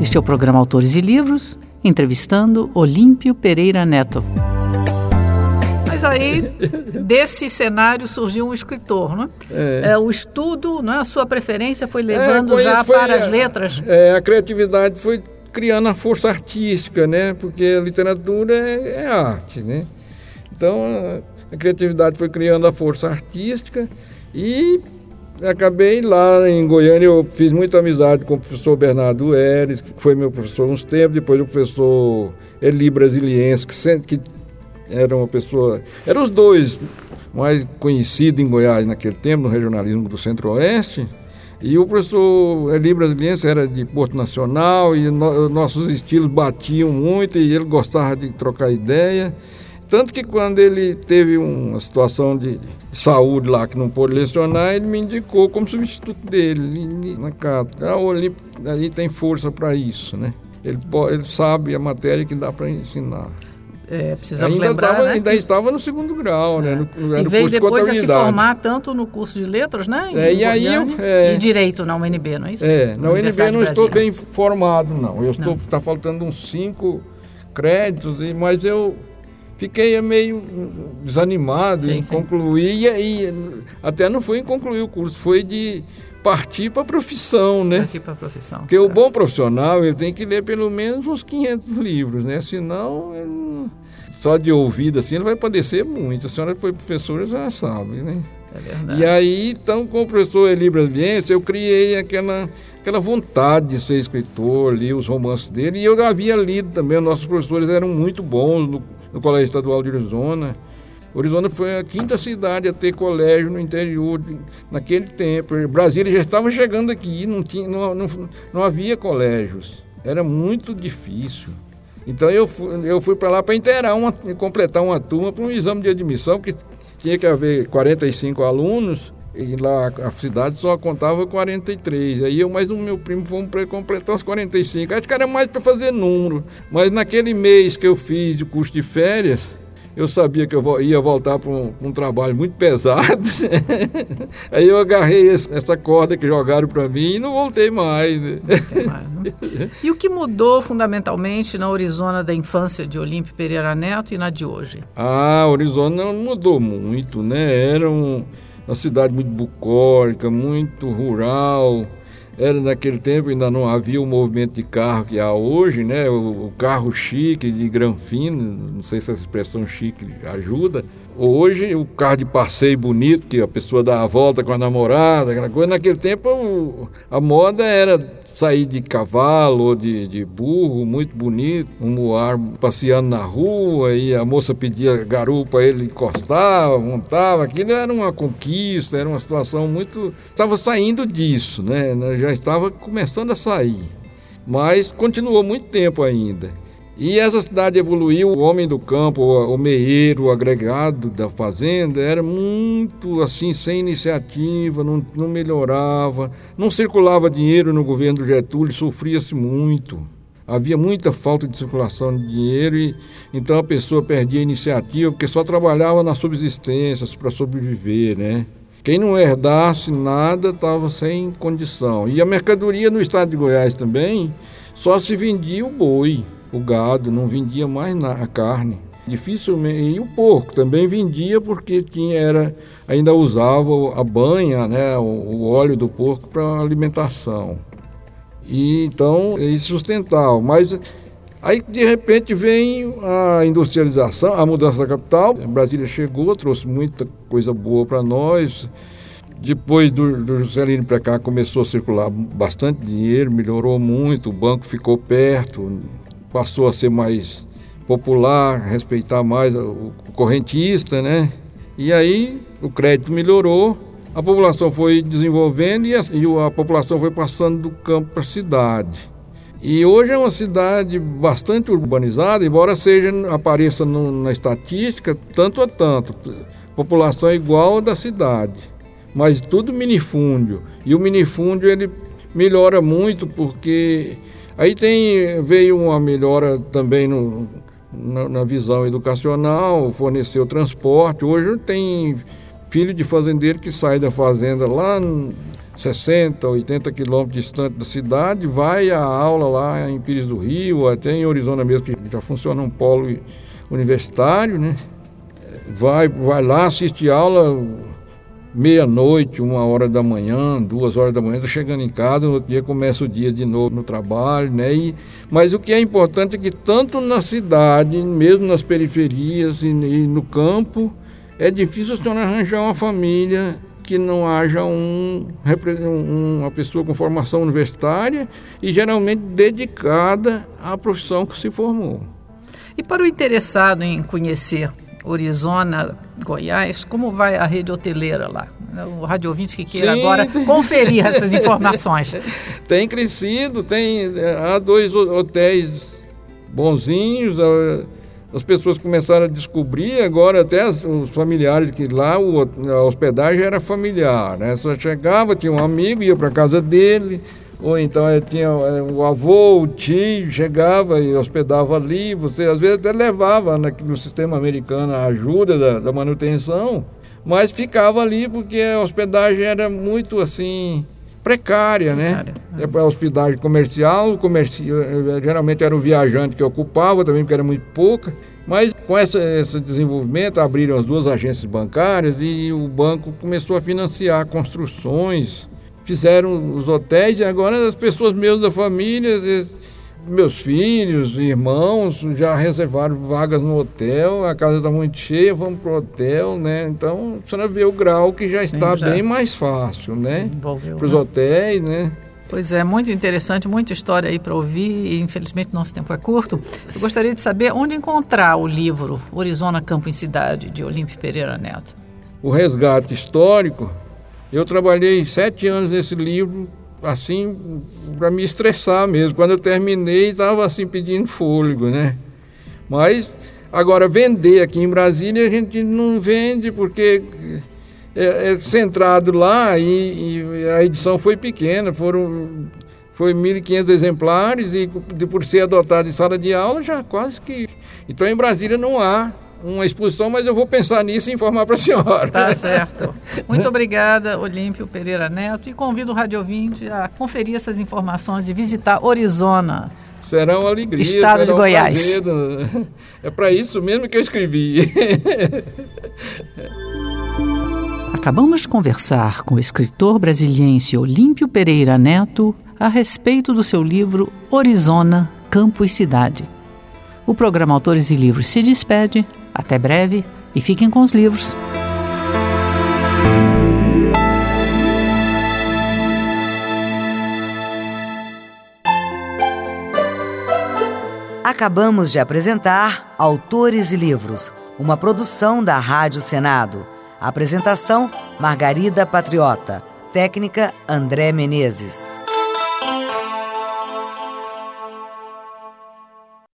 Este é o programa Autores e Livros, entrevistando Olímpio Pereira Neto. Mas aí, desse cenário, surgiu um escritor, não é? O estudo, não é? A sua preferência foi levando para as letras? A criatividade foi criando a força artística, né? Porque a literatura é arte, né? Então, a criatividade foi criando a força artística e acabei lá em Goiânia. Eu fiz muita amizade com o professor Bernardo Eres, que foi meu professor uns tempos, depois o professor Eli Brasiliense, que era uma pessoa... Eram os dois mais conhecidos em Goiás naquele tempo, no regionalismo do Centro-Oeste. E o professor Eli Brasiliense era de Porto Nacional e nossos estilos batiam muito e ele gostava de trocar ideia. Tanto que quando ele teve uma situação de saúde lá que não pôde lecionar, ele me indicou como substituto dele na cátedra. O Olímpio aí tem força para isso, né? Ele sabe a matéria que dá para ensinar. Precisamos lembrar, né? Ainda estava no segundo grau, né? Em vez depois de se formar tanto no curso de letras, né? E direito na UNB, não é isso? Na UNB eu não estou bem formado, não. Está faltando uns 5 créditos, mas eu fiquei meio desanimado em concluir, e até não foi em concluir o curso, foi de partir para a profissão, né? Partir para a profissão. Porque o bom profissional, ele tem que ler pelo menos uns 500 livros, né? Senão, só de ouvido assim, ele vai padecer muito. A senhora foi professora, já sabe, né? É verdade. E aí, então, com o professor Eli Brasiliense, eu criei aquela vontade de ser escritor, li os romances dele, e eu havia lido também. Nossos professores eram muito bons no Colégio Estadual de Orizona. Orizona foi a 5ª cidade a ter colégio no interior naquele tempo. Brasília já estava chegando aqui, não havia colégios. Era muito difícil. Então eu fui para lá para completar uma turma para um exame de admissão, que tinha que haver 45 alunos, e lá a cidade só contava 43. Aí eu mais o meu primo fomos para completar os 45. Acho que era mais para fazer número. Mas naquele mês que eu fiz o curso de férias, eu sabia que eu ia voltar para um trabalho muito pesado. Aí eu agarrei essa corda que jogaram para mim e não voltei mais. Né? E o que mudou fundamentalmente na Orizona da infância de Olímpio Pereira Neto e na de hoje? A Orizona mudou muito, né? Era uma cidade muito bucólica, muito rural. Era naquele tempo, ainda não havia o movimento de carro que há hoje, né? O carro chique de granfino, não sei se essa expressão chique ajuda. Hoje, o carro de passeio bonito, que a pessoa dá a volta com a namorada, aquela coisa. Naquele tempo, a moda era sair de cavalo ou de burro, muito bonito, um muar passeando na rua, e a moça pedia garupa, ele encostava, montava. Aquilo era uma conquista, era uma situação muito... Estava saindo disso, né? Já estava começando a sair, mas continuou muito tempo ainda. E essa cidade evoluiu. O homem do campo, o meeiro, o agregado da fazenda, era muito assim, sem iniciativa, não melhorava, não circulava dinheiro no governo do Getúlio, sofria-se muito. Havia muita falta de circulação de dinheiro, e então a pessoa perdia a iniciativa, porque só trabalhava na subsistência para sobreviver, né? Quem não herdasse nada estava sem condição. E a mercadoria no estado de Goiás também, só se vendia o boi. O gado, não vendia mais a carne. Dificilmente. E o porco também vendia, porque ainda usava a banha, né, o óleo do porco para alimentação. E então eles sustentavam. Mas aí de repente vem a industrialização, a mudança da capital. Brasília chegou, trouxe muita coisa boa para nós. Depois do Juscelino para cá começou a circular bastante dinheiro, melhorou muito, o banco ficou perto, passou a ser mais popular, respeitar mais o correntista, né? E aí o crédito melhorou, a população foi desenvolvendo e a população foi passando do campo para a cidade. E hoje é uma cidade bastante urbanizada, embora apareça na estatística tanto a tanto, população igual a da cidade, mas tudo minifúndio. E o minifúndio ele melhora muito, porque aí veio uma melhora também na visão educacional, forneceu transporte. Hoje tem filho de fazendeiro que sai da fazenda lá 60, 80 quilômetros distante da cidade, vai à aula lá em Pires do Rio, até em Orizona mesmo, que já funciona um polo universitário, né? Vai lá, assiste aula meia-noite, 1h da manhã, 2h da manhã, está chegando em casa, no outro dia começa o dia de novo no trabalho, né? Mas o que é importante é que tanto na cidade, mesmo nas periferias e no campo, é difícil a senhora arranjar uma família que não haja uma pessoa com formação universitária e geralmente dedicada à profissão que se formou. E para o interessado em conhecer Orizona, Goiás, como vai a rede hoteleira lá? O rádio ouvinte que queira agora conferir essas informações. Tem crescido, há 2 hotéis bonzinhos, as pessoas começaram a descobrir, agora até os familiares, que lá a hospedagem era familiar, né? Só chegava, tinha um amigo, ia para a casa dele, ou então tinha o avô, o tio, chegava e hospedava ali, você às vezes até levava no sistema americano a ajuda da manutenção, mas ficava ali porque a hospedagem era muito assim precária, né? A hospedagem comercial, geralmente era o viajante que ocupava também, porque era muito pouca, mas com esse desenvolvimento abriram as 2 agências bancárias e o banco começou a financiar construções, fizeram os hotéis e agora as pessoas mesmo da família, meus filhos, irmãos, já reservaram vagas no hotel, a casa está muito cheia, vamos para o hotel, né? Então, a senhora vê o grau que já está bem mais fácil, né? Para os hotéis, né? Pois é, muito interessante, muita história aí para ouvir e infelizmente nosso tempo é curto. Eu gostaria de saber onde encontrar o livro Orizona, Campo e Cidade, de Olímpio Pereira Neto. O resgate histórico, eu trabalhei 7 anos nesse livro, assim, para me estressar mesmo. Quando eu terminei, estava assim pedindo fôlego, né? Mas, agora, vender aqui em Brasília, a gente não vende porque é centrado lá e a edição foi pequena, foi 1.500 exemplares e por ser adotado em sala de aula, já quase que... Então, em Brasília não há uma exposição, mas eu vou pensar nisso e informar para a senhora. Tá certo. Muito obrigada, Olímpio Pereira Neto, e convido o rádio ouvinte a conferir essas informações e visitar Orizona. Será uma alegria. Estado de Goiás. Prazer. É para isso mesmo que eu escrevi. Acabamos de conversar com o escritor brasiliense Olímpio Pereira Neto a respeito do seu livro Orizona, Campo e Cidade. O programa Autores e Livros se despede. Até breve e fiquem com os livros. Acabamos de apresentar Autores e Livros, uma produção da Rádio Senado. Apresentação: Margarida Patriota. Técnica: André Menezes.